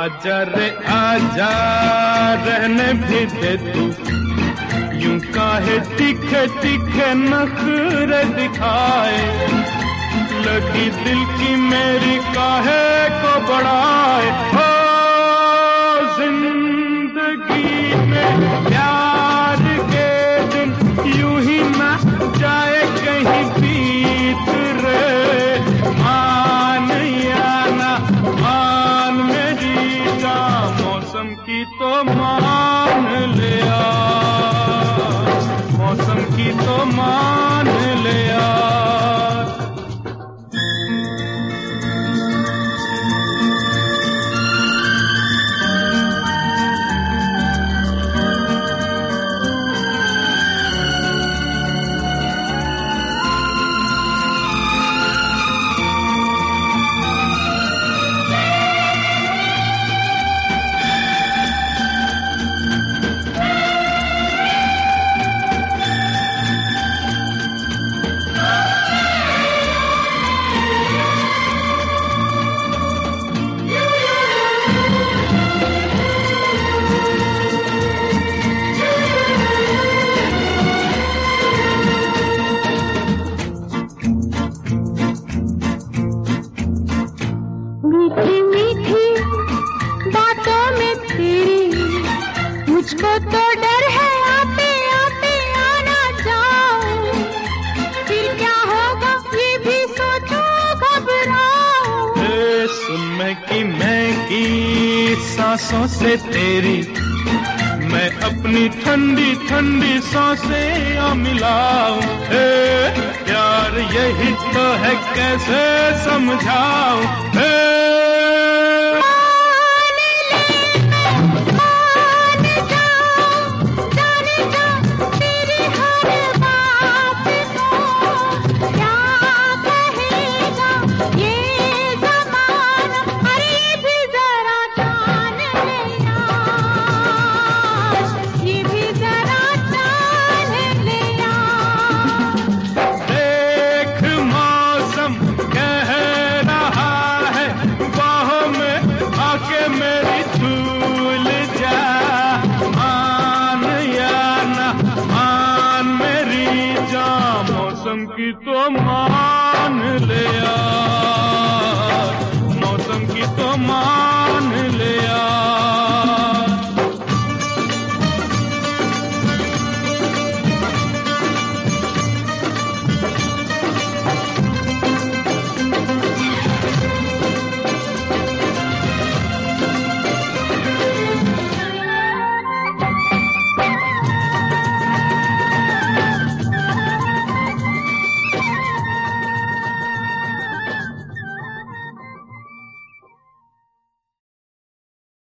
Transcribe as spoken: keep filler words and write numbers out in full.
आजा रे आजा रहने भी दे तू, यूं काहे तीखे तीखे नखरे दिखाए, लगी दिल की मेरी काहे को बढ़ाए। हो जिंदगी में प्यार के दिन यूं ही ना जाए कहीं बीत रे, मान या ना मान मेरी जान, मौसम की तो मान लिया, मौसम की तो मान लिया। मुझको तो डर है आते आते आना जाऊं, फिर क्या होगा ये भी सोचो घबराऊं। ए सुन मैं की मैं की सांसों से तेरी, मैं अपनी ठंडी ठंडी सांसें आ मिलाऊं। प्यार यही तो है कैसे समझाऊं। मौसम की तो मान लिया, मौसम की तो मान लिया।